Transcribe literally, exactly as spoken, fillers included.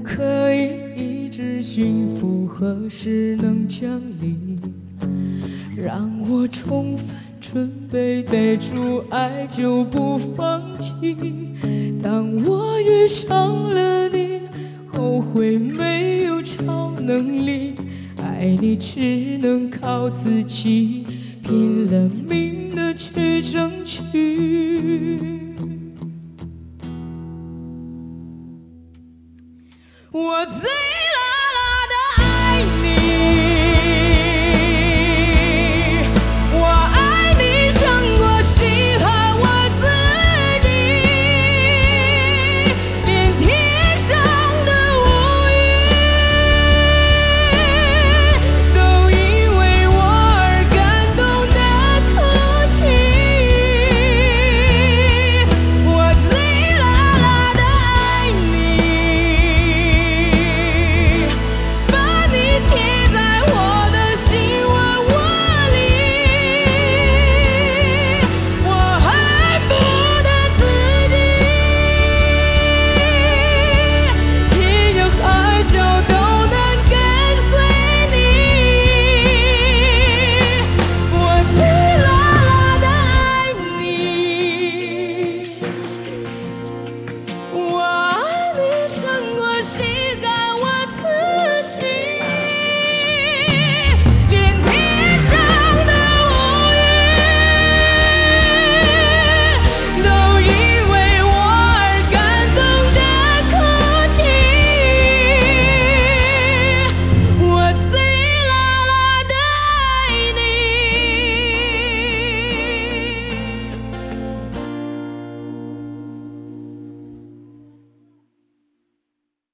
可以抑制幸福，何时能降临？让我充分准备逮住爱就不放弃。当我遇上了你，后悔没有超能力，爱你只能靠自己，拼了命的去争取。我醉了